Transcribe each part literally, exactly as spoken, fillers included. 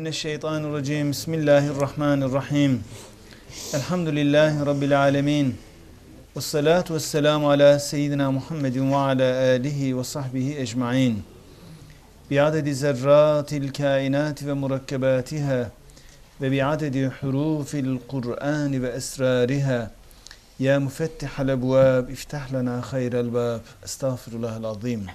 Euzubillahimineşşeytanirracim. Bismillahirrahmanirrahim. Elhamdülillahi Rabbil alemin. Vessalatu vesselamu ala seyyidina Muhammedin ve ala alihi ve sahbihi ecmain. Bi'adedi zerratil kainati ve murakkebatiha ve bi'adedi hurufil Kur'ani ve esrariha. Ya müfettihal ebvab, iftah lana hayral bab. Estağfirullahal azim.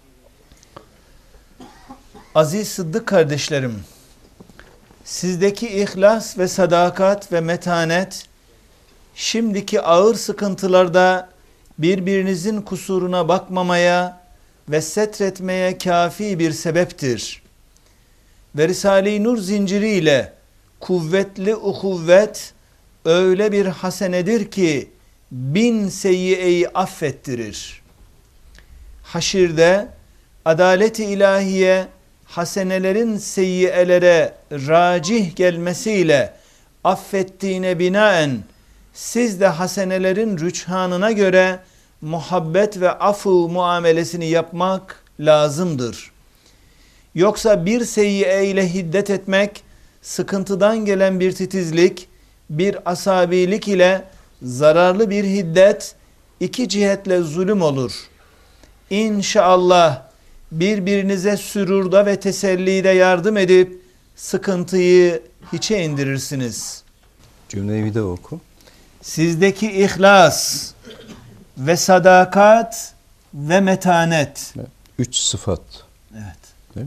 Aziz Sıddık kardeşlerim, sizdeki ihlas ve sadakat ve metanet, şimdiki ağır sıkıntılarda birbirinizin kusuruna bakmamaya ve setretmeye kafi bir sebeptir. Ve Risale-i Nur zinciriyle kuvvetli uhuvvet öyle bir hasenedir ki bin seyyiyeyi affettirir. Haşirde adalet-i ilahiye hasenelerin seyyiyelere racih gelmesiyle affettiğine binaen siz de hasenelerin rüçhanına göre muhabbet ve afu muamelesini yapmak lazımdır. Yoksa bir seyyiye ile hiddet etmek, sıkıntıdan gelen bir titizlik, bir asabilik ile zararlı bir hiddet iki cihetle zulüm olur. İnşallah birbirinize sürurda ve tesellide yardım edip sıkıntıyı hiçe indirirsiniz. Cümleyi bir de oku. Sizdeki ihlas ve sadakat ve metanet. Üç sıfat. Evet. Değil mi?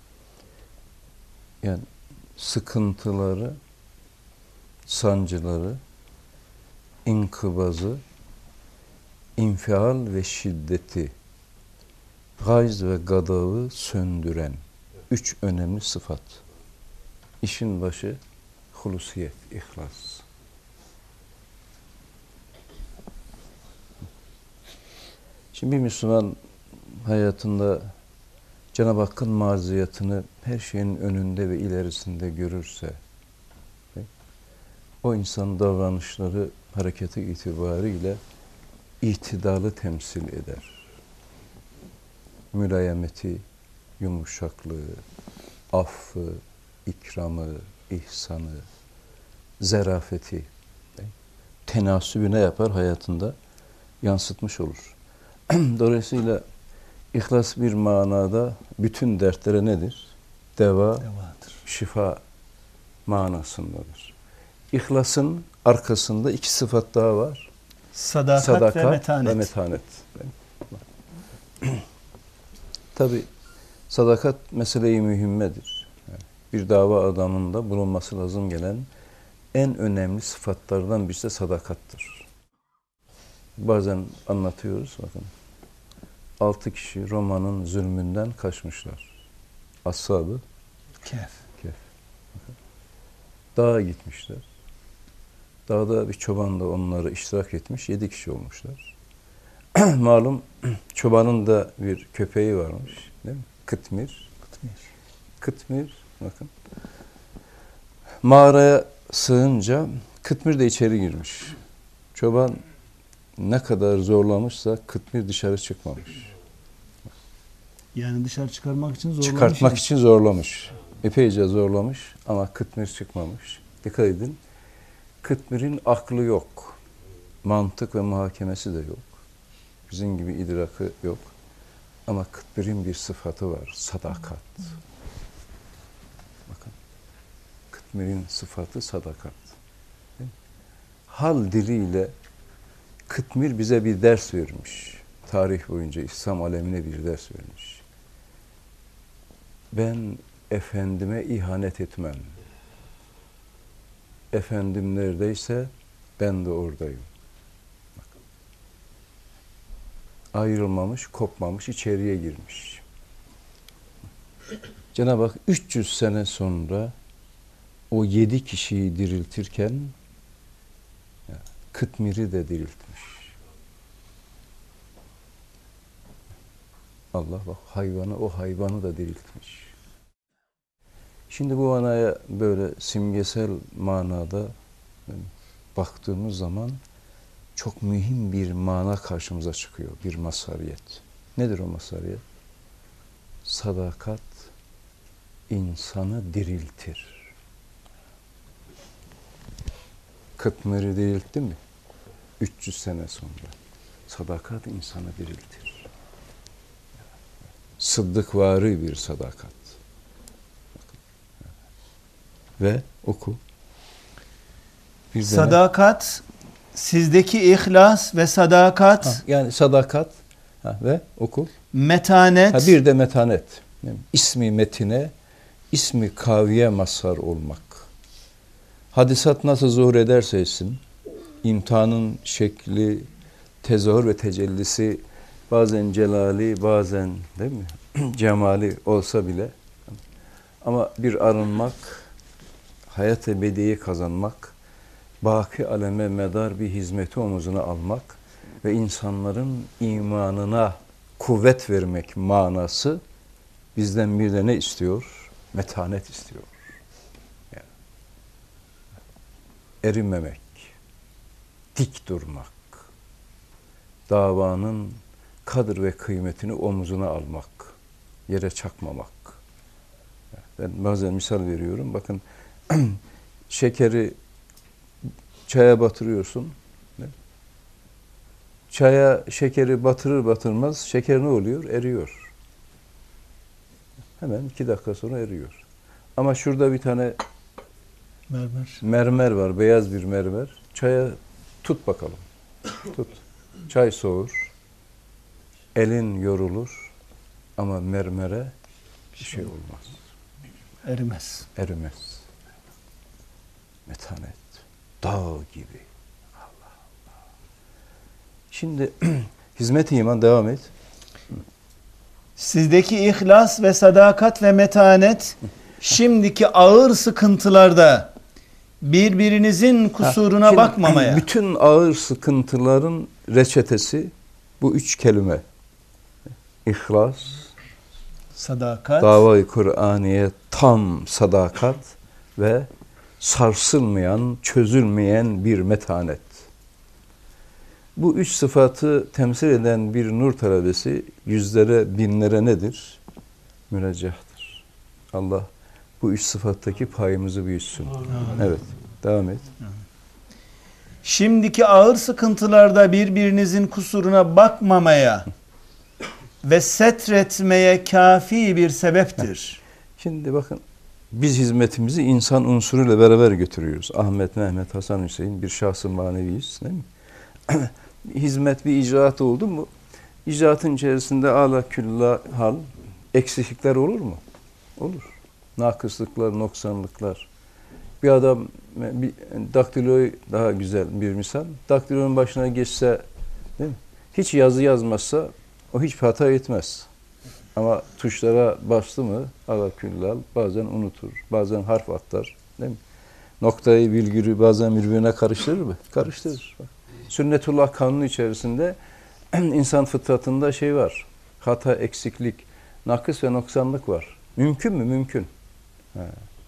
Yani sıkıntıları, sancıları, inkıbazı, infial ve şiddeti, gayz ve gadağı söndüren üç önemli sıfat. İşin başı hulusiyet, ihlas. Şimdi bir Müslüman hayatında Cenab-ı Hakk'ın maziyatını her şeyin önünde ve ilerisinde görürse, o insanın davranışları hareketi itibariyle itidalı temsil eder. Mülayemeti, yumuşaklığı, affı, ikramı, ihsanı, zerafeti, tenasübü ne yapar? Hayatında yansıtmış olur. Dolayısıyla ihlas bir manada bütün dertlere nedir? Deva, Devadır. şifa manasındadır. İhlasın arkasında iki sıfat daha var. Sadakat, Sadakat ve metanet. Ve metanet. Tabi sadakat mesele-i mühimmedir. Yani bir dava adamında bulunması lazım gelen en önemli sıfatlardan birisi de sadakattır. Bazen anlatıyoruz, bakın. Altı kişi Roma'nın zulmünden kaçmışlar. Ashab-ı Kehf. Kehf. Dağa gitmişler. Dağda bir çoban da onları iştirak etmiş. Yedi kişi olmuşlar. Malum çobanın da bir köpeği varmış. Değil mi? Kıtmir. Kıtmir. Kıtmir. Bakın. Mağaraya sığınca Kıtmir de içeri girmiş. Çoban ne kadar zorlamışsa Kıtmir dışarı çıkmamış. Yani dışarı çıkarmak için zorlamış. Çıkartmak için zorlamış. Epeyce zorlamış ama Kıtmir çıkmamış. Dikkat edin. Kıtmir'in aklı yok. Mantık ve muhakemesi de yok. Bizim gibi idrakı yok. Ama Kıtmir'in bir sıfatı var. Sadakat. Bakın. Kıtmir'in sıfatı sadakat. Hal diliyle Kıtmir bize bir ders vermiş. Tarih boyunca İslam alemine bir ders vermiş. Ben efendime ihanet etmem. Efendim neredeyse ben de oradayım. Bakın. Ayrılmamış, kopmamış, içeriye girmiş. Cenab-ı Hak üç yüz sene sonra o yedi kişiyi diriltirken Kıtmir'i de diriltmiş. Allah bak hayvanı, o hayvanı da diriltmiş. Şimdi bu manaya böyle simgesel manada baktığımız zaman çok mühim bir mana karşımıza çıkıyor. Bir mazhariyet. Nedir o mazhariyet? Sadakat, insanı diriltir. Kıtmiri diriltti mi? üç yüz sene sonra. Sadakat insanı diriltir. Sıddıkvari bir sadakat. Ve oku. Bir Sadakat, sizdeki ihlas ve sadakat, ha, yani sadakat ha, ve oku. metanet, Ha, bir de metanet. Yani ismi metine, ismi kaviye mazhar olmak. Hadisat nasıl zuhur ederse etsin, imtihanın şekli, tezahür ve tecellisi bazen celali, bazen değil mi? Cemali olsa bile ama bir arınmak, hayat ebediyi kazanmak, baki aleme medar bir hizmeti omuzuna almak ve insanların imanına kuvvet vermek manası bizden bir de ne istiyor? Metanet istiyor. Yani, erimemek, dik durmak, davanın kadır ve kıymetini omuzuna almak, yere çakmamak. Ben bazen misal veriyorum. Bakın şekeri çaya batırıyorsun. Çaya şekeri batırır batırmaz şeker ne oluyor? Eriyor. Hemen iki dakika sonra eriyor. Ama şurada bir tane mermer. mermer var, beyaz bir mermer. Çaya tut bakalım. Tut. Çay soğur. Elin yorulur. Ama mermere bir şey olmaz. Erimez. Erimez. Metanet. Dağ gibi. Allah Allah. Şimdi hizmet-i iman devam et. Sizdeki ihlas ve sadakat ve metanet şimdiki ağır sıkıntılarda birbirinizin kusuruna Ha, şimdi bakmamaya. bütün ağır sıkıntıların reçetesi bu üç kelime. İhlas, Sadakat. dava-i Kur'aniye tam sadakat ve sarsılmayan, çözülmeyen bir metanet. Bu üç sıfatı temsil eden bir nur talebesi yüzlere, binlere nedir? Müraccahtır. Allah bu üç sıfattaki payımızı büyütsün. Amin. Evet, devam et. Şimdiki ağır sıkıntılarda birbirinizin kusuruna bakmamaya ve setretmeye kafi bir sebeptir. Şimdi bakın, biz hizmetimizi insan unsuruyla beraber götürüyoruz. Ahmet, Mehmet, Hasan, Hüseyin bir şahs-ı maneviyiz, değil mi? Hizmet bir icraat oldu mu? İcraatın içerisinde ala külla hal, eksiklikler olur mu? Olur. Nakıslıklar, noksanlıklar. Bir adam, bir daktiloyu daha güzel bir misal. Daktilonun başına geçse, değil mi? Hiç yazı yazmazsa o hiç hata etmez. Ama tuşlara bastı mı ala küllal bazen unutur, bazen harf atlar, değil mi? Noktayı, virgülü bazen birbirine karıştırır mı? Karıştırır. Sünnetullah kanunu içerisinde insan fıtratında şey var. Hata, eksiklik, nakıs ve noksanlık var. Mümkün mü? Mümkün. Ha.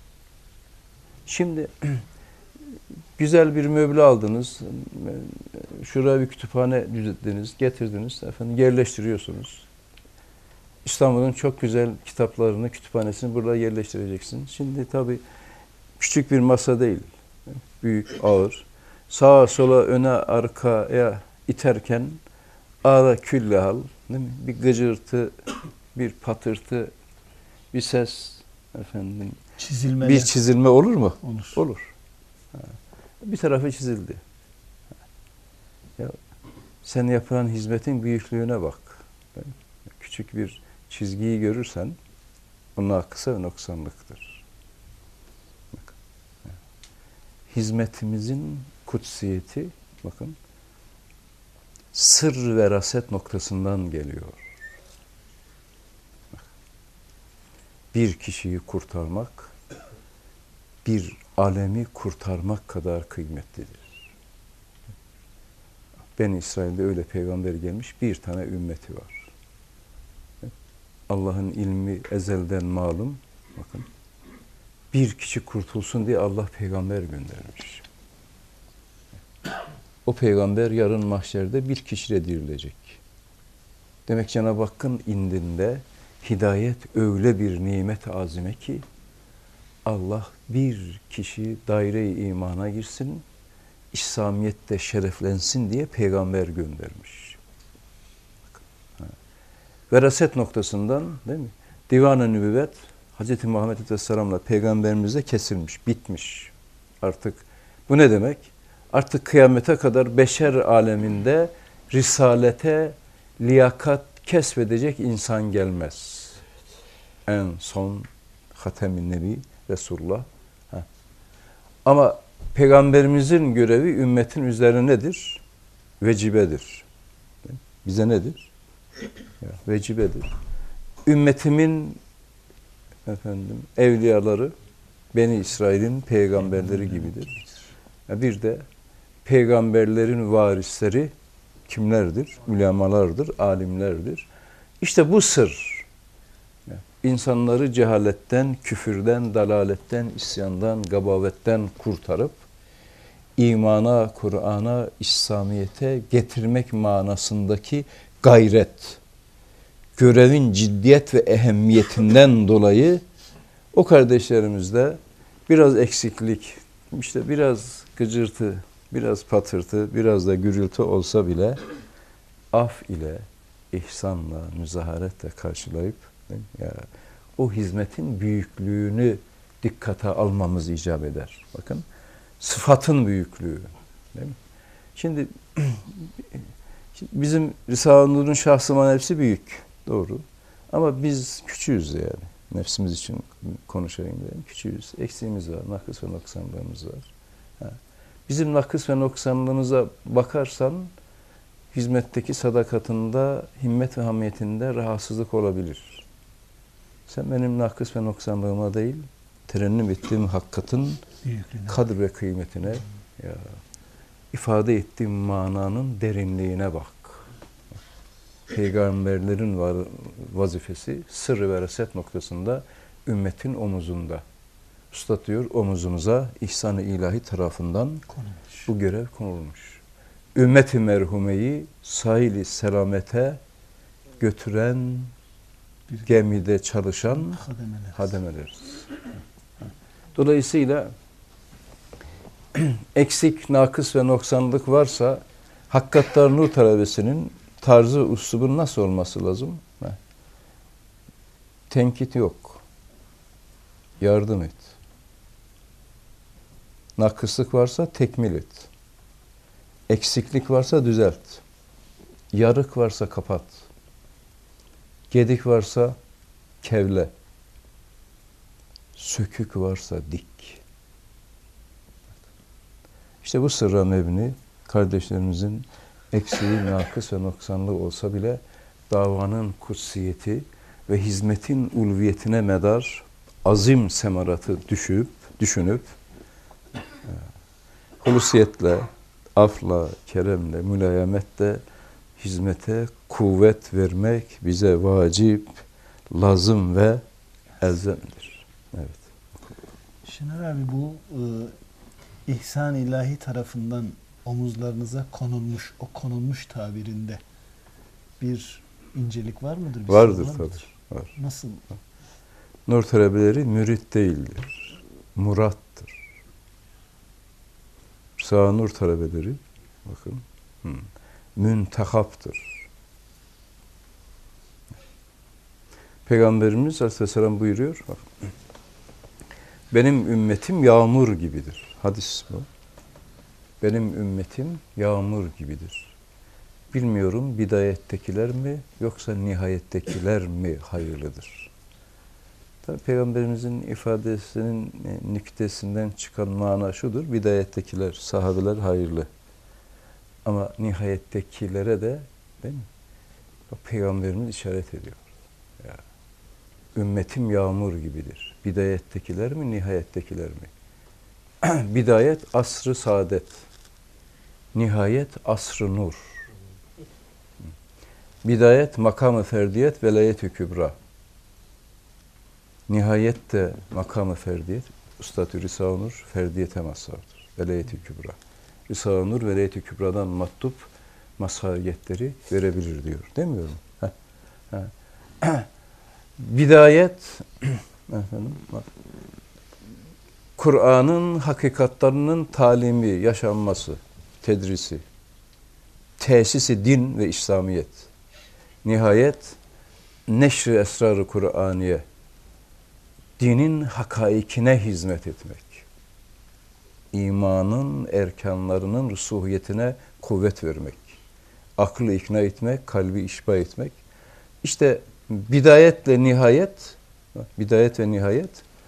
Şimdi güzel bir möble aldınız. Şuraya bir kütüphane düzelttiniz, getirdiniz. Efendim yerleştiriyorsunuz. İstanbul'un çok güzel kitaplarını, kütüphanesini burada yerleştireceksin. Şimdi tabii küçük bir masa değil. Büyük, ağır. Sağa sola, öne, arkaya iterken ağla küllehal, değil mi? Bir gıcırtı, bir patırtı, bir ses, efendim, Çizilme. bir çizilme olur mu? Olur. Olur. Ha. Bir tarafı çizildi. Ya, sen yapılan hizmetin büyüklüğüne bak. Küçük bir çizgiyi görürsen onun kısa ve noksanlıktır. Bak. Hizmetimizin kutsiyeti bakın sır ve raset noktasından geliyor. Bak. Bir kişiyi kurtarmak bir alemi kurtarmak kadar kıymetlidir. Ben İsrail'de öyle peygamber gelmiş bir tane ümmeti var. Allah'ın ilmi ezelden malum. Bakın. Bir kişi kurtulsun diye Allah peygamber göndermiş. O peygamber yarın mahşerde bir kişiyle dirilecek. Demek Cenab-ı Hakk'ın indinde hidayet öyle bir nimet azime ki Allah bir kişi daire-i imana girsin, İslamiyet'te şereflensin diye peygamber göndermiş. Veraset noktasından değil mi? Divan-ı Nübüvvet Hz. Muhammed Aleyhisselam'la peygamberimizle kesilmiş, bitmiş. Artık bu ne demek? Artık kıyamete kadar beşer aleminde risalete liyakat kesbedecek insan gelmez. En son Hatem-i Nebi Resulullah. Ha. Ama peygamberimizin görevi ümmetin üzerine nedir? Vecibedir. Bize nedir? Ya, vecibedir. Ümmetimin efendim evliyaları Beni İsrail'in peygamberleri gibidir. Ya bir de peygamberlerin varisleri kimlerdir? Ulemalardır, alimlerdir. İşte bu sır insanları cehaletten, küfürden, dalaletten, isyandan, gabavetten kurtarıp imana, Kur'an'a, İslamiyet'e getirmek manasındaki gayret, görevin ciddiyet ve ehemmiyetinden dolayı o kardeşlerimizde biraz eksiklik, işte biraz gıcırtı, biraz patırtı, biraz da gürültü olsa bile af ile, ihsanla, müzaharetle karşılayıp ya, o hizmetin büyüklüğünü dikkate almamız icap eder. Bakın, sıfatın büyüklüğü. Değil mi? Şimdi bizim Risale-i Nur'un şahsı manevsi büyük. Doğru. Ama biz küçüğüz yani. Nefsimiz için konuşayım dedim. Küçüğüz. Eksiğimiz var. Nakıs ve noksanlığımız var. Ha. Bizim nakıs ve noksanlığımıza bakarsan hizmetteki sadakatında, himmet ve hamiyetinde rahatsızlık olabilir. Sen benim nakıs ve noksanlığıma değil, terennüm ettiğim hakikatin kadr ve kıymetine, ya, ifade ettiğim mananın derinliğine bak. Peygamberlerin var, vazifesi sır ve reset noktasında ümmetin omuzunda. Üstad diyor, omuzumuza ihsan-ı ilahi tarafından konulmuş. Bu görev konulmuş. Ümmet-i merhumeyi sahil-i selamete götüren, bir gemide çalışan hademeler. Dolayısıyla eksik, nakıs ve noksanlık varsa Hakkattar Nur talebesinin tarzı, üslubu nasıl olması lazım? Ha. Tenkit yok. Yardım et. Nakıslık varsa tekmil et. Eksiklik varsa düzelt. Yarık varsa kapat. Gedik varsa kevle. Sökük varsa dik. İşte bu sırra mebni kardeşlerimizin eksiği, nakıs ve noksanlığı olsa bile davanın kutsiyeti ve hizmetin ulviyetine medar azim semaratı düşüp, düşünüp hulusiyetle, afla, keremle, mülayemetle hizmete kuvvet vermek bize vacip, lazım ve elzemdir. Evet. Şener abi, bu e, ihsan ilahi tarafından omuzlarınıza konulmuş, o konulmuş tabirinde bir incelik var mıdır? Bir Vardır var tabii. Var. Nasıl? Nur talebeleri mürit değildir. Murattır. Sağ nur talebeleri bakın hmm, müntehaptır. Peygamberimiz Aleyhisselam buyuruyor. Bak, benim ümmetim yağmur gibidir. Hadis bu. Benim ümmetim yağmur gibidir. Bilmiyorum bidayettekiler mi yoksa nihayettekiler mi hayırlıdır? Tabii Peygamberimizin ifadesinin nüktesinden çıkan mana şudur. Bidayettekiler, sahabeler hayırlı. Ama nihayettekilere de değil mi? Peygamberimiz işaret ediyor. Ya, ümmetim yağmur gibidir. Bidayettekiler mi, nihayettekiler mi? Bidayet asr-ı saadet. Nihayet asr-ı nur. Bidayet makam-ı ferdiyet, velayet-i kübra. Nihayet de makam-ı ferdiyet, Üstad-ı Risale-i Nur ferdiyete mazhardır. Velayet-i kübra. Risale-i Nur velayet-i kübradan matlup mazhariyetleri verebilir diyor. Demiyorum. Heh. Heh. Bidayet efendim, Kur'an'ın hakikatlarının talimi, yaşanması, tedrisi, tesisi din ve İslamiyet. Nihayet neşr-i esrar-ı Kur'aniye, dinin hakaikine hizmet etmek. İmanın erkanlarının rusuhiyetine kuvvet vermek. Aklı ikna etmek, kalbi işba etmek. İşte bidayetle nihayet, bidayet ve nihayet,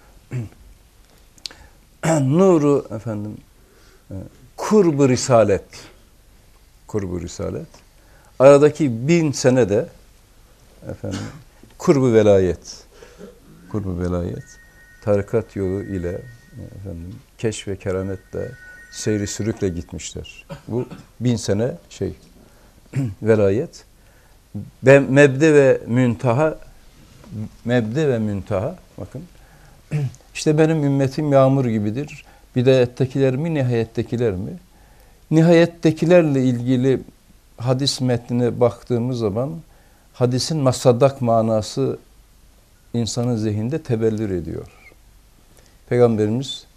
nuru efendim, kurb-ı risalet, kurb-ı risalet, aradaki bin senede efendim, kurb-ı velayet, kurb-ı velayet, tarikat yolu ile efendim, keşf ve kerametle, seyri sürükle gitmişler. Bu bin sene şey, velayet. Ben mebde ve müntaha, mebde ve müntaha, bakın, işte benim ümmetim yağmur gibidir. Bidayettekiler mi, nihayettekiler mi? Nihayettekilerle ilgili hadis metnine baktığımız zaman hadisin masaddak manası insanın zihninde tebellür ediyor. Peygamberimiz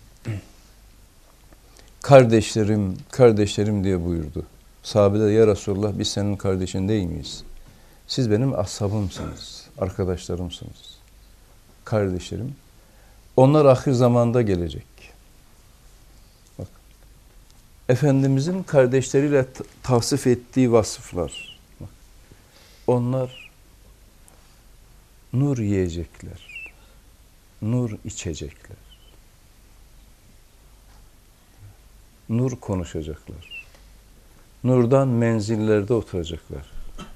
kardeşlerim, kardeşlerim diye buyurdu. Sahabeler ya Resulullah biz senin kardeşin değil miyiz? Siz benim ashabımsınız, arkadaşlarımsınız, kardeşlerim. Onlar ahir zamanda gelecek. Bak, Efendimizin kardeşleriyle tavsif ettiği vasıflar. Bak, onlar nur yiyecekler, nur içecekler, nur konuşacaklar, nurdan menzillerde oturacaklar.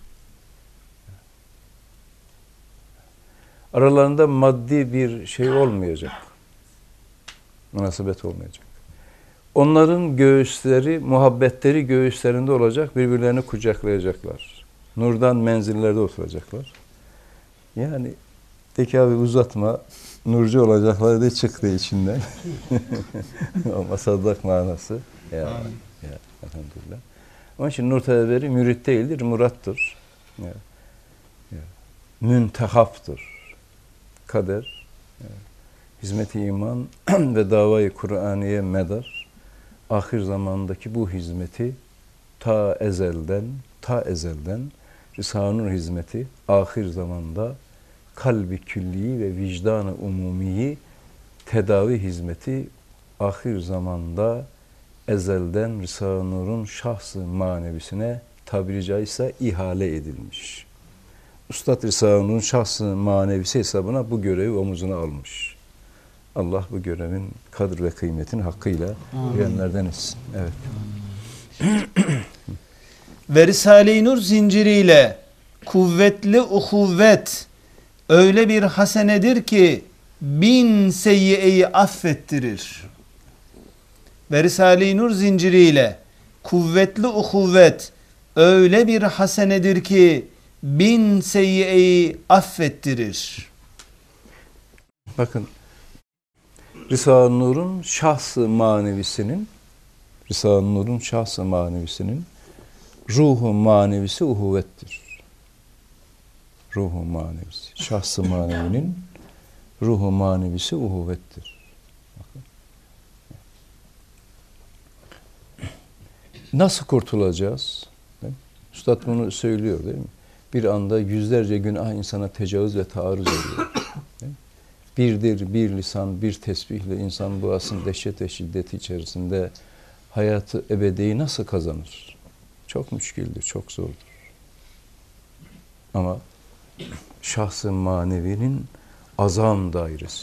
Aralarında maddi bir şey olmayacak. Münasebet olmayacak. Onların göğüsleri, muhabbetleri göğüslerinde olacak. Birbirlerini kucaklayacaklar. Nurdan menzillerde oturacaklar. Yani peki abi uzatma. Nurcu olacaklar da çıktı içinden. Ama saddak manası. Ya, ya elhamdülillah. Onun için nur talebleri mürit değildir, murattır. Ya, ya. Müntehaptır. Kader, hizmet-i iman ve davayı Kur'aniye medar, ahir zamandaki bu hizmeti ta ezelden, ta ezelden Risale-i Nur hizmeti ahir zamanda kalbi külli ve vicdan-ı umumiyi tedavi hizmeti ahir zamanda ezelden Risale-i Nur'un şahs-ı manevisine tabiri caizse ihale edilmiş. Üstad Risale-i Nur'un şahs-ı manevisi hesabına bu görevi omuzuna almış. Allah bu görevin kadr ve kıymetini hakkıyla bilenlerden etsin. Evet. Ve Risale-i Nur zinciriyle kuvvetli uhuvvet öyle bir hasenedir ki bin seyyiyeyi affettirir. Ve Risale-i Nur zinciriyle kuvvetli uhuvvet öyle bir hasenedir ki bin seyyiyeyi affettirir. Bakın, Risale-i Nur'un şahs-ı manevisinin Risale-i Nur'un şahs-ı manevisinin ruhu manevisi uhuvvettir. Ruhu manevisi. Şahs-ı manevinin ruhu manevisi uhuvvettir. Bakın. Nasıl kurtulacağız? Üstad bunu söylüyor değil mi? Bir anda yüzlerce günah insana tecavüz ve taarruz ediyor. Birdir, bir lisan, bir tesbihle insan bu asın dehşet ve şiddeti içerisinde hayatı ebediyi nasıl kazanır? Çok müşkildir, çok zordur. Ama şahs-ı manevinin azam dairesi.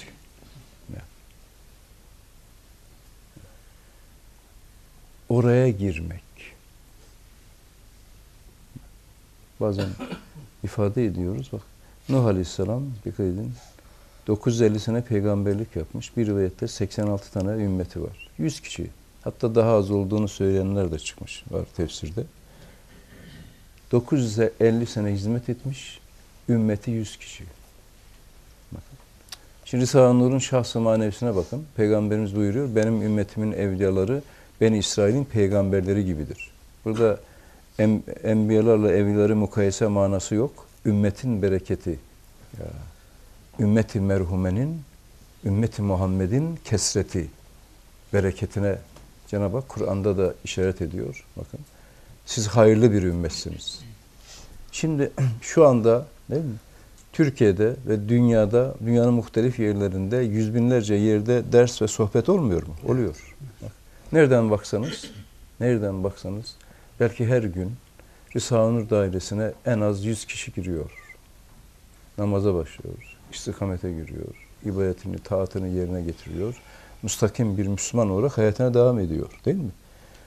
Oraya girmek. Bazen ifade ediyoruz. Bak, Nuh Aleyhisselam, dikkat edin, dokuz yüz elli sene peygamberlik yapmış. Bir rivayette seksen altı tane ümmeti var. yüz kişi. Hatta daha az olduğunu söyleyenler de çıkmış var tefsirde. dokuz yüz elli sene hizmet etmiş. Ümmeti yüz kişi. Bakın. Şimdi Risale-i Nur'un şahs-ı manevisine bakın. Peygamberimiz buyuruyor, benim ümmetimin evliyaları Beni İsrail'in peygamberleri gibidir. Burada em, enbiyalarla evlileri mukayese manası yok. Ümmetin bereketi. Ya. Ümmeti merhumenin, ümmeti Muhammed'in kesreti, bereketine Cenab-ı Hak Kur'an'da da işaret ediyor. Bakın, siz hayırlı bir ümmetsiniz. Şimdi şu anda değil mi? Türkiye'de ve dünyada, dünyanın muhtelif yerlerinde yüz binlerce yerde ders ve sohbet olmuyor mu? Oluyor. Bak, nereden baksanız, nereden baksanız belki her gün Risale-i Nur dairesine en az yüz kişi giriyor. Namaza başlıyor, istikamete giriyor, ibadetini, taatını yerine getiriyor. Müstakim bir Müslüman olarak hayatına devam ediyor, değil mi?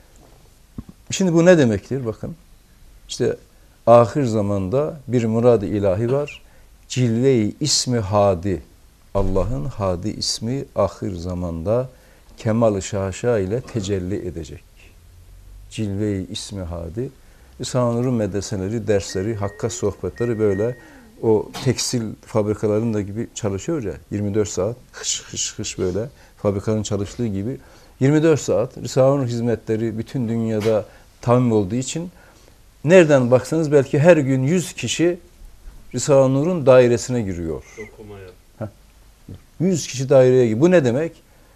Şimdi bu ne demektir? Bakın, işte ahir zamanda bir murad-ı ilahi var. Cilve-i ismi hadi, Allah'ın hadi ismi ahir zamanda kemal-ı şaşa ile tecelli edecek. Cilve-i ismi hadi. Risale-i Nur'un medreseleri, dersleri, hakka sohbetleri böyle o tekstil fabrikalarında gibi çalışıyor ya, yirmi dört saat hış hış hış böyle fabrikanın çalıştığı gibi yirmi dört saat Risale-i Nur hizmetleri bütün dünyada tamim olduğu için nereden baksanız belki her gün yüz kişi Risale-i Nur'un dairesine giriyor. Heh. yüz kişi daireye giriyor. Bu ne demek?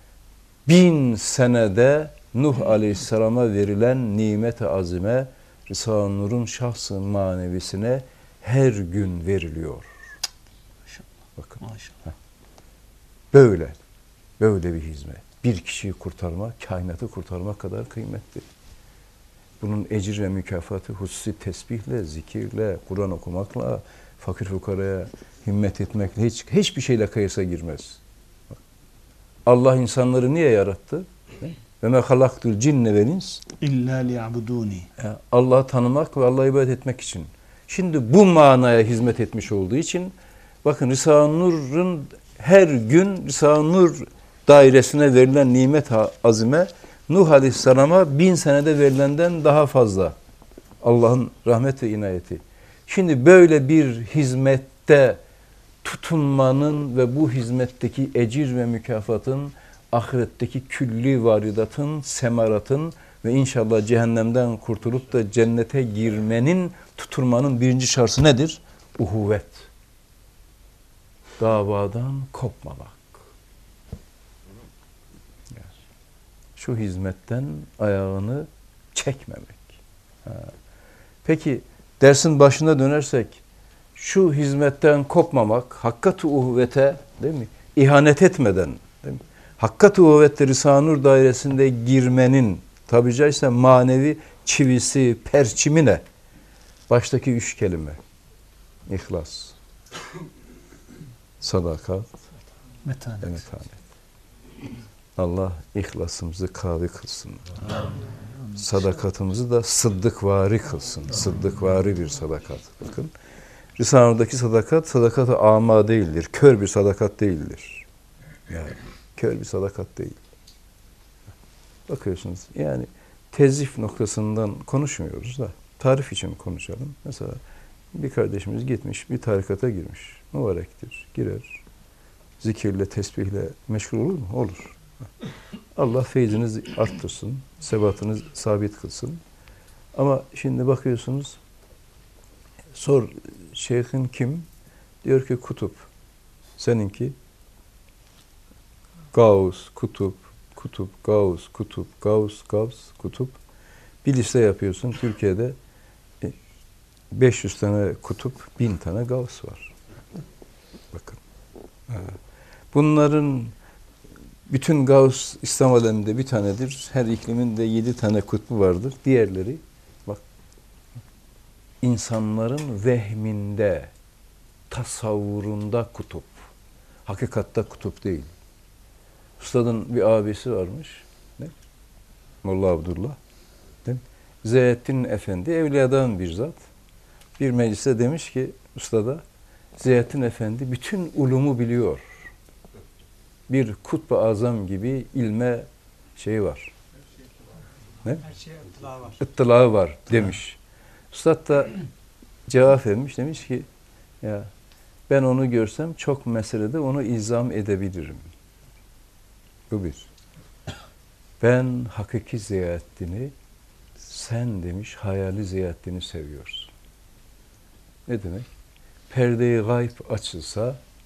Bin senede Nuh Aleyhisselam'a verilen nimet-i azime Risale-i Nur'un şahs-ı manevisine her gün veriliyor. Maşallah. Bakın. Maşallah. Heh. Böyle, böyle bir hizmet. Bir kişiyi kurtarmak, kainatı kurtarmak kadar kıymetli. Bunun ecir ve mükafatı hususi tesbihle, zikirle, Kur'an okumakla, fakir fukaraya himmet etmekle, hiç, hiçbir şeyle kıyasa girmez. Allah insanları niye yarattı? Ve me halaktul cinne vel ins İlla liya'buduni. Allah'ı tanımak ve Allah'a ibadet etmek için. Şimdi bu manaya hizmet etmiş olduğu için bakın Risale-i Nur'un her gün Risale-i Nur dairesine verilen nimet azime Nuh Aleyhisselam'a bin senede verilenden daha fazla. Allah'ın rahmet ve inayeti. Şimdi böyle bir hizmette tutunmanın ve bu hizmetteki ecir ve mükafatın, ahiretteki külli varidatın, semaratın ve inşallah cehennemden kurtulup da cennete girmenin, tutunmanın birinci şartı nedir? Uhuvvet. Davadan kopmamak. Şu hizmetten ayağını çekmemek. Ha. Peki dersin başına dönersek şu hizmetten kopmamak, hakkat-ı uhuvvete değil mi? İhanet etmeden, değil mi? Hakkat-ı uhuvvette Risale-i Nur dairesinde girmenin tabi caizse manevi çivisi, perçimi ne? Baştaki üç kelime. İhlas, sadakat, Metanet. ve metanet. Allah ihlasımızı kavi kılsın. Sadakatımızı da sıddıkvari kılsın. Sıddıkvari bir sadakat. Bakın. Risale-i Nur'daki sadakat, sadakat-ı ama değildir. Kör bir sadakat değildir. Yani kör bir sadakat değil. Bakıyorsunuz yani tezif noktasından konuşmuyoruz da tarif için konuşalım. Mesela bir kardeşimiz gitmiş bir tarikata girmiş. Mübarektir. Girer. Zikirle, tesbihle meşgul olur mu? Olur. Allah feyzinizi arttırsın. Sebatınız sabit kılsın. Ama şimdi bakıyorsunuz sor şeyhin kim? Diyor ki kutup. Seninki? Gavs, kutup, kutup, Gavs, kutup, Gavs, Gavs, kutup. Bir liste yapıyorsun. Türkiye'de beş yüz tane kutup, bin tane Gavs var. Bakın. Bunların bütün Gavs İslam aleminde bir tanedir. Her iklimin de yedi tane kutbu vardır. Diğerleri bak insanların vehminde, tasavvurunda kutup. Hakikatta kutup değil. Üstadın bir abisi varmış. Ne? Molla Abdullah. Değil mi? Ziyaettin Efendi evliyadan bir zat. Bir mecliste demiş ki ustada Ziyaettin Efendi bütün ulumu biliyor. Bir kutb-ı azam gibi ilme şeyi var. Ne? Her şeye ıttılağı var. İttilağı var demiş. Üstad da cevap vermiş. Demiş ki ya ben onu görsem çok meselede onu izam edebilirim. Bu bir. Ben hakiki Ziyaettin'i sen demiş hayali Ziyaettin'i seviyorsun. Ne demek? Perde-i gayb açılsa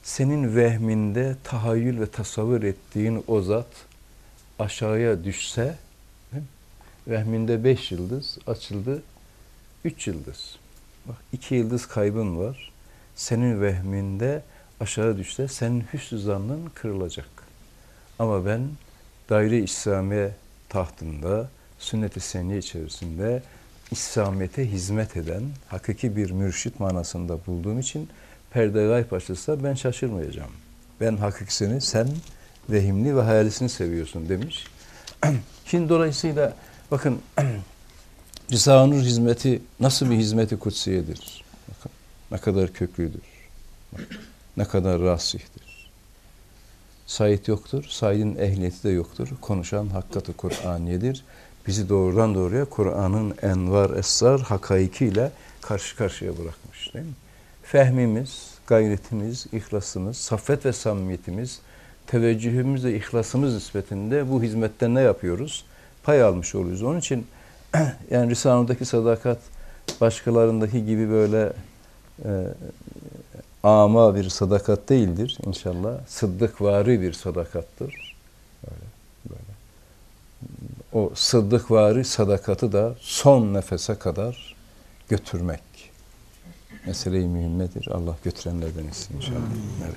senin vehminde tahayyül ve tasavvur ettiğin o zat aşağıya düşse, vehminde beş yıldız açıldı, üç yıldız. Bak iki yıldız kaybın var. Senin vehminde aşağı düşse senin hüsnü zannın kırılacak. Ama ben daire-i İslamiye tahtında, sünnet-i seniyye içerisinde İslamiyet'e hizmet eden hakiki bir mürşit manasında bulduğum için perde gayb açılsa ben şaşırmayacağım. Ben hakikisini, sen vehimli ve hayalisini seviyorsun demiş. Şimdi dolayısıyla bakın Risale-i Nur hizmeti nasıl bir hizmeti kutsiyedir? Bakın ne kadar köklüdür. Ne kadar rasihtir. Said yoktur. Said'in ehliyeti de yoktur. Konuşan hakikat-ı Kur'aniyedir. Bizi doğrudan doğruya Kur'an'ın envar, esrar, hakaikiyle karşı karşıya bırakmış. Değil mi? Fehmimiz, gayretimiz, ihlasımız, saffet ve samimiyetimiz, teveccühümüz ve ihlasımız nispetinde bu hizmetten ne yapıyoruz? Pay almış oluyoruz. Onun için yani Risale'deki sadakat başkalarındaki gibi böyle e, ama bir sadakat değildir inşallah. Sıddıkvari bir sadakattır. Böyle, böyle. O sıddıkvari sadakatı da son nefese kadar götürmek. Mesele-i mühimmedir. Allah götürenlerden etsin inşallah. Evet.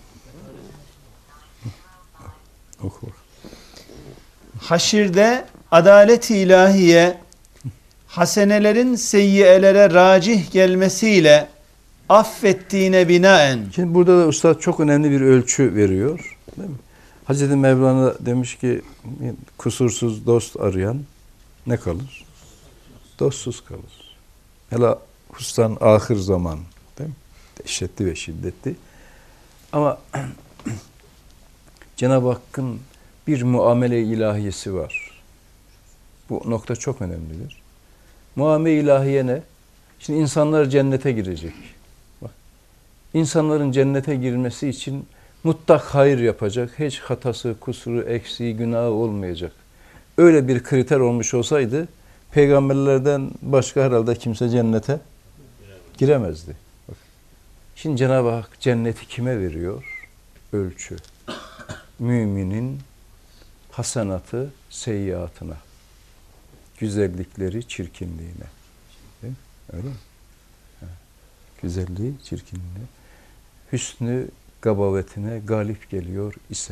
Oku. Haşirde adalet-i ilahiye hasenelerin seyyiyelere racih gelmesiyle affettiğine binaen. Şimdi burada da Üstad çok önemli bir ölçü veriyor. Değil mi? Hazreti Mevlana demiş ki kusursuz dost arayan ne kalır? Dostsuz kalır. Hele hustan ahir zaman. Değil mi? Dehşetli ve şiddetli. Ama Cenab-ı Hakk'ın bir muamele ilahiyesi var. Bu nokta çok önemlidir. Muamele ilahiye ne? Şimdi insanlar cennete girecek. Bak, insanların cennete girmesi için mutlak hayır yapacak. Hiç hatası, kusuru, eksiği, günahı olmayacak. Öyle bir kriter olmuş olsaydı peygamberlerden başka herhalde kimse cennete giremezdi. Bak. Şimdi Cenab-ı Hak cenneti kime veriyor? Ölçü. Müminin hasenatı seyyiatına, güzellikleri çirkinliğine. Değil mi? Öyle mi? Ha. Güzelliği çirkinliğine, hüsnü gabavetine galip geliyor ise.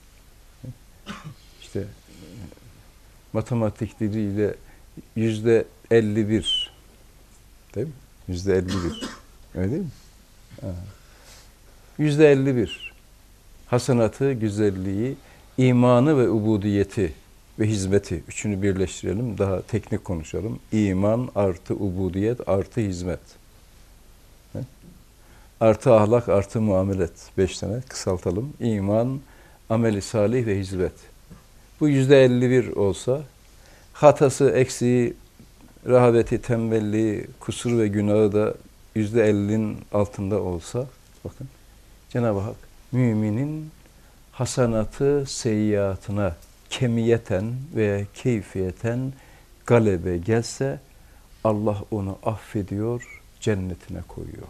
İşte matematik diliyle yüzde elli bir, değil mi? Yüzde elli bir. Öyle değil mi? Ha. Yüzde elli bir. Hasenatı, güzelliği, imanı ve ubudiyeti ve hizmeti. Üçünü birleştirelim, daha teknik konuşalım. İman artı ubudiyet artı hizmet. He? Artı ahlak artı muamelet. Beş tane kısaltalım. İman, ameli salih ve hizmet. Bu yüzde elli bir olsa, hatası, eksiği, rahaveti, tembelliği, kusur ve günahı da yüzde ellinin altında olsa, bakın Cenab-ı Hak müminin hasanatı seyyiatına kemiyeten veya keyfiyeten galebe gelse Allah onu affediyor, cennetine koyuyor.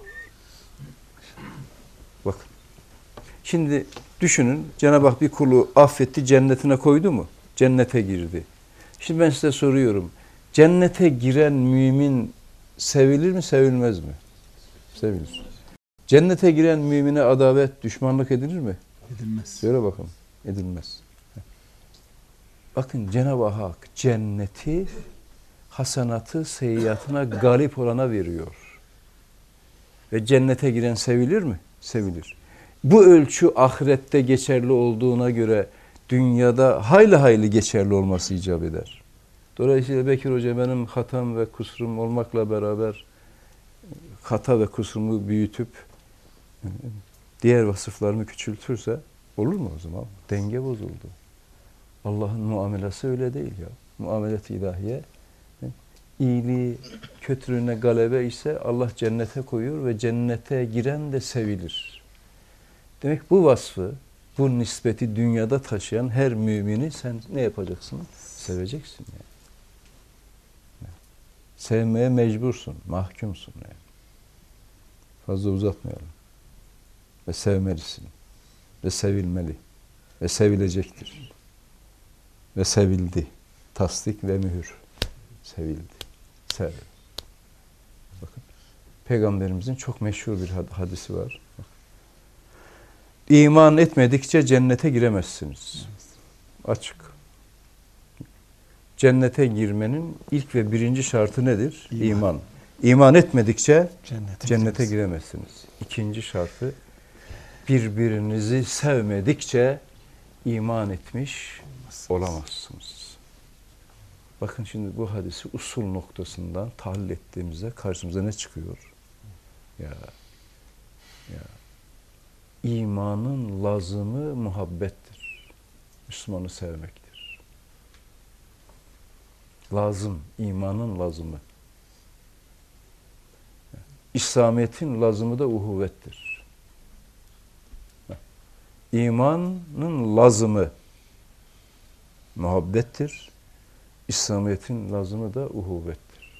Bakın. Şimdi düşünün, Cenab-ı Hak bir kulu affetti, cennetine koydu mu? Cennete girdi. Şimdi ben size soruyorum. Cennete giren mümin sevilir mi, sevilmez mi? Sevilir. Cennete giren mümine adavet, düşmanlık edilir mi? Edilmez. Söyle bakalım. Edilmez. Bakın Cenab-ı Hak cenneti hasanatı, seyyiatına galip olana veriyor. Ve cennete giren sevilir mi? Sevilir. Bu ölçü ahirette geçerli olduğuna göre dünyada hayli hayli geçerli olması icap eder. Dolayısıyla Bekir Hoca benim hatam ve kusurum olmakla beraber hata ve kusurumu büyütüp diğer vasıflarımı küçültürse olur mu o zaman? Denge bozuldu. Allah'ın muamelesi öyle değil ya. Muamelet-i ilahiye iyiliği kötülüğüne galebe ise Allah cennete koyuyor ve cennete giren de sevilir. Demek bu vasfı, bu nispeti dünyada taşıyan her mümini sen ne yapacaksın? Seveceksin yani. Sevmeye mecbursun, mahkumsun yani. Fazla uzatmayalım. ve sevmelisin ve sevilmeli ve sevilecektir ve sevildi. Tasdik ve mühür. Sevildi. Sev. Bakın. Peygamberimizin çok meşhur bir hadisi var. İman etmedikçe cennete giremezsiniz. Açık. Cennete girmenin ilk ve birinci şartı nedir? İman. İman, İman etmedikçe cennete, cennete giremezsiniz. İkinci şartı, birbirinizi sevmedikçe iman etmiş olamazsınız. Bakın şimdi bu hadisi usul noktasından tahlil ettiğimizde karşımıza ne çıkıyor? Ya, ya. İmanın lazımı muhabbettir. Müslümanı sevmektir. Lazım, imanın lazımı. İslamiyet'in lazımı da uhuvvettir. İmanın lazımı muhabbettir. İslamiyet'in lazımı da uhuvvettir.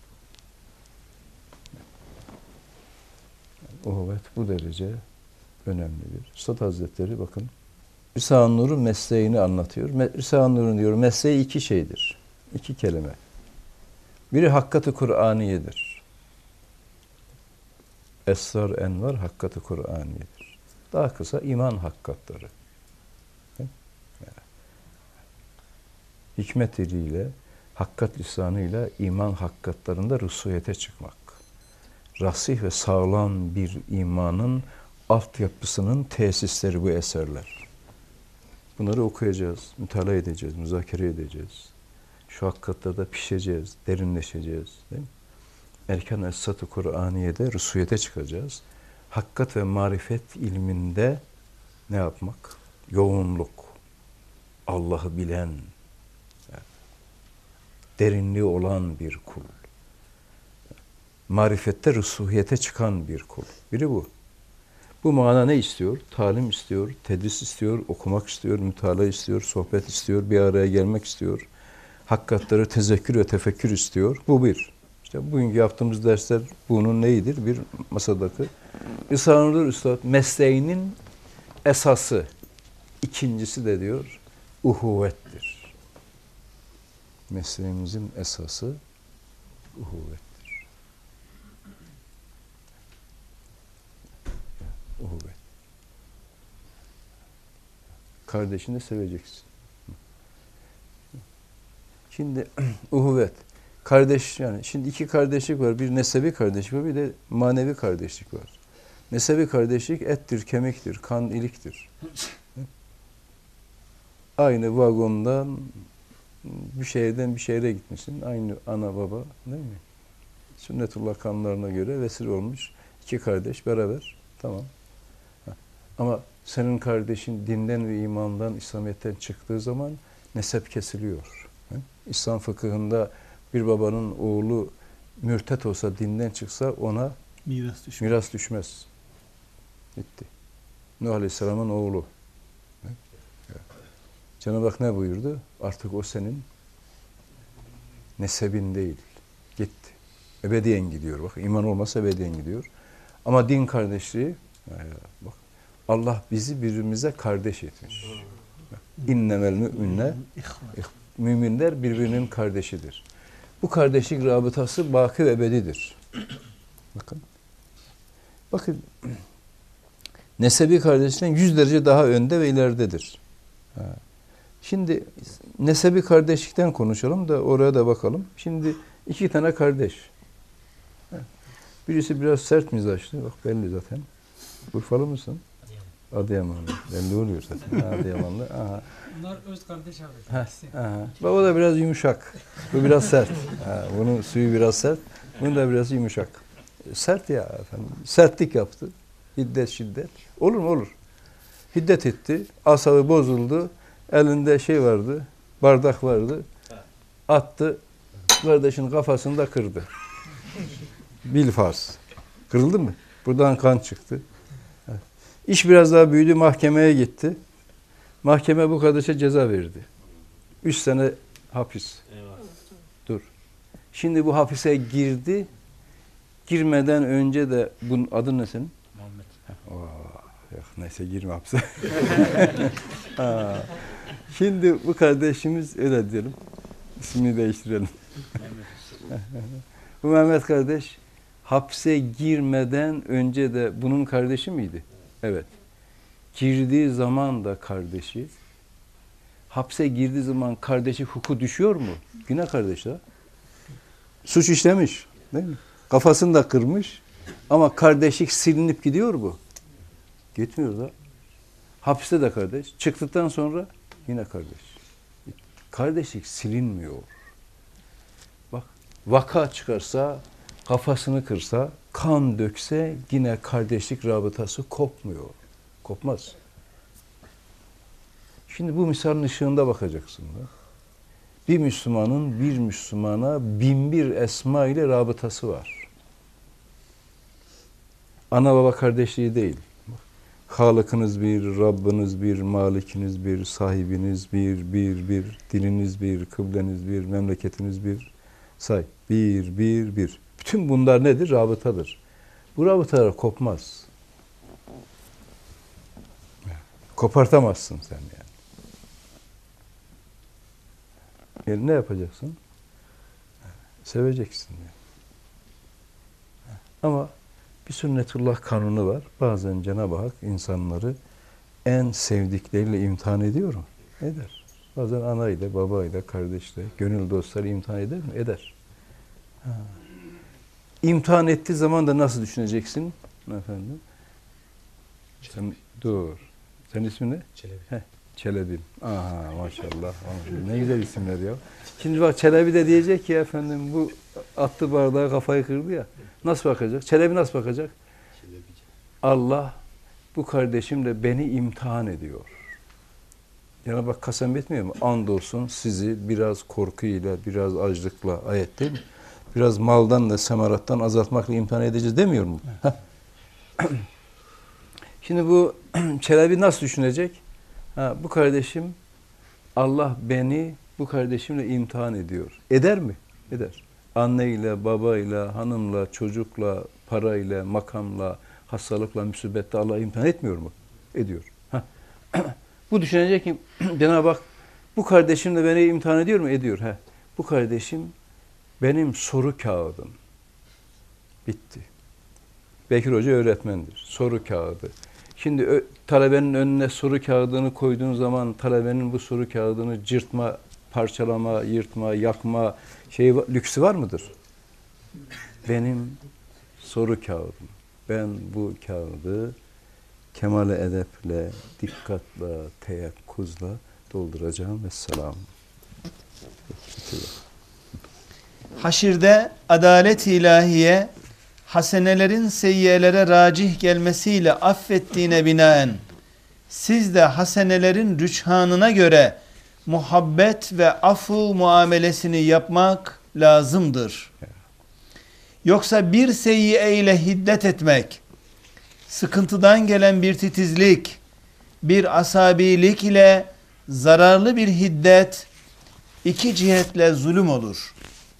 Uhuvvet bu derece önemlidir. Üstad Hazretleri bakın Risale-i Nur'un mesleğini anlatıyor. Risale-i Nur'un diyor mesleği iki şeydir. İki kelime. Biri hakkat-ı Kur'aniyedir. Esrar envar hakkat-ı Kur'aniyedir. Daha kısa iman hakkatları. Hikmet eliyle, hakkat lisanıyla iman hakkatlarında rüsuyete çıkmak. Rasih ve sağlam bir imanın altyapısının tesisleri bu eserler. Bunları okuyacağız, mütalaa edeceğiz, müzakere edeceğiz. Şu hakikatlarda pişeceğiz, derinleşeceğiz. Değil mi? Erkan Esat-ı Kur'aniye'de rüsuyete çıkacağız. Hakkat ve marifet ilminde ne yapmak? Yoğunluk, Allah'ı bilen, derinliği olan bir kul. Marifette rüsuyete çıkan bir kul. Biri bu. Bu mana ne istiyor? Talim istiyor, tedris istiyor, okumak istiyor, mütalaa istiyor, sohbet istiyor, bir araya gelmek istiyor. Hakikatları tezekkür ve tefekkür istiyor. Bu bir. İşte bugünkü yaptığımız dersler bunun neyidir? Bir masadaki. Risale-i Nur Üstad mesleğinin esası. İkincisi de diyor uhuvvettir. Mesleğimizin esası uhuvvettir. Uhuvvet. Kardeşini seveceksin. Şimdi uhuvvet. Kardeş yani şimdi iki kardeşlik var. Bir nesebi kardeşlik var, bir de manevi kardeşlik var. Nesebi kardeşlik ettir, kemiktir, kan iliktir. Aynı vagondan bir şehirden bir şehre gitmişsin. Aynı ana baba değil mi? Sünnetullah kanunlarına göre vesile olmuş iki kardeş beraber. Tamam. Ama senin kardeşin dinden ve imandan, İslamiyet'ten çıktığı zaman nesep kesiliyor. İslam fıkıhında bir babanın oğlu mürtet olsa, dinden çıksa ona miras düşmez. Miras düşmez. Bitti. Nuh Aleyhisselam'ın oğlu. Cenab-ı Hak ne buyurdu? Artık o senin nesebin değil. Gitti. Ebediyen gidiyor. Bak iman olmasa ebediyen gidiyor. Ama din kardeşliği bak Allah bizi birbirimize kardeş etmiş. İnnemel müminne müminler birbirinin kardeşidir. Bu kardeşlik rabıtası baki ve ebedidir. Bakın. Bakın. Nesebi kardeşlikten yüz derece daha önde ve ileridedir. Ha. Şimdi nesebi kardeşlikten konuşalım da oraya da bakalım. Şimdi iki tane kardeş. Birisi biraz sert mizaçlı. Bak belli zaten. Urfalı mısın? Adıyamanlı. Belli oluyor zaten. Adıyamanlı. Aha. Bunlar öz kardeş abi. Ha, aha. Bak o da biraz yumuşak. Bu biraz sert. Ha, bunun suyu biraz sert. Bunun da biraz yumuşak. Sert ya efendim. Sertlik yaptı. Hiddet şiddet. Olur mu? Olur. Hiddet etti. Asabı bozuldu. Elinde şey vardı. Bardak vardı. Attı. Kardeşin kafasını da kırdı. Bilfars. Kırıldı mı? Buradan kan çıktı. Evet. İş biraz daha büyüdü. Mahkemeye gitti. Mahkeme bu kardeşe ceza verdi. Üç sene hapis. Eyvallah. Dur. Şimdi bu hapise girdi. Girmeden önce de bunun adı ne senin? Muhammed. Heh, Neyse girme hapse. Ha. Şimdi bu kardeşimiz öyle diyelim. İsmini değiştirelim. Bu Mehmet kardeş hapse girmeden önce de bunun kardeşi miydi? Evet. Girdiği zaman da kardeşi. Hapse girdiği zaman kardeşi hukuku düşüyor mu? Yine kardeşler. Suç işlemiş. Değil mi? Kafasını da kırmış. Ama kardeşlik silinip gidiyor bu. Gitmiyor da. Hapiste de kardeş. Çıktıktan sonra yine kardeş. Kardeşlik silinmiyor. Bak, vaka çıkarsa, kafasını kırsa, kan dökse yine kardeşlik rabıtası kopmuyor. Kopmaz. Şimdi bu misalin ışığında bakacaksın da. Bir Müslümanın bir Müslümana bin bir esma ile rabıtası var. Ana baba kardeşliği değil. Halıkınız bir, Rabbiniz bir, malikiniz bir, sahibiniz bir, bir, bir, dininiz bir, kıbleniz bir, memleketiniz bir. Say. Bir, bir, bir. Bütün bunlar nedir? Rabıtadır. Bu rabıtalar kopmaz. Kopartamazsın sen yani. Yani ne yapacaksın? Seveceksin yani. Ama bir sünnetullah kanunu var. Bazen Cenab-ı Hak insanları en sevdikleriyle imtihan ediyor mu? Eder. Bazen anayla, babayla, kardeşle, gönül dostları imtihan eder mi? Eder. Ha. İmtihan ettiği zaman da nasıl düşüneceksin? Efendim? Sen, dur. Senin ismin ne? Çelebi. Heh, Çelebi. Aha maşallah, maşallah. Ne güzel isimler ya. Şimdi bak Çelebi de diyecek ki efendim bu attı bardağı kafayı kırdı ya. Nasıl bakacak? Çelebi nasıl bakacak? Çelebici. Allah bu kardeşimle beni imtihan ediyor. Cenab-ı Hak kasem etmiyor mu? Andolsun sizi biraz korkuyla, biraz açlıkla, ayet değil mi? Biraz maldan da semarattan azaltmakla imtihan edeceğiz demiyor mu? Evet. Şimdi bu Çelebi nasıl düşünecek? Ha, bu kardeşim, Allah beni bu kardeşimle imtihan ediyor. Eder mi? Eder. Anneyle, babayla, hanımla, çocukla, parayla, makamla, hastalıkla, musibette Allah imtihan etmiyor mu? Ediyor. Ha. Bu düşünecek ki Cenab-ı Hak bu kardeşimle beni imtihan ediyor mu? Ediyor. Ha. Bu kardeşim benim soru kağıdım. Bitti. Bekir Hoca öğretmendir. Soru kağıdı. Şimdi ö, talebenin önüne soru kağıdını koyduğun zaman talebenin bu soru kağıdını cırtma, parçalama, yırtma, yakma şey lüksü var mıdır? Benim soru kağıdım. Ben bu kağıdı kemal-i edeple, dikkatle, teyakkuzla dolduracağım. Vesselam. Haşirde adalet ilahiye hasenelerin seyyiyelere racih gelmesiyle affettiğine binaen siz de hasenelerin rüçhanına göre muhabbet ve afu muamelesini yapmak lazımdır. Yoksa bir seyyiye ile hiddet etmek, sıkıntıdan gelen bir titizlik, bir asabilik ile zararlı bir hiddet iki cihetle zulüm olur.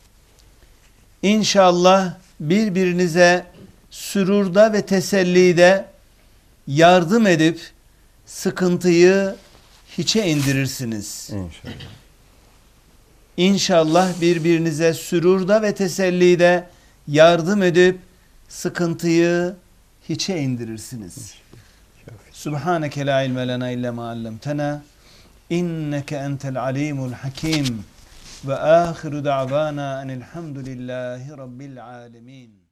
İnşallah birbirinize sürurda ve tesellide yardım edip sıkıntıyı hiçe indirirsiniz. İnşallah. İnşallah birbirinize sürurda ve tesellide yardım edip sıkıntıyı hiçe indirirsiniz. Subhaneke la ilme lena illa ma allamtena inneke entel alimul hakim ve ahiru da'vana enelhamdülillahi rabbil alemin.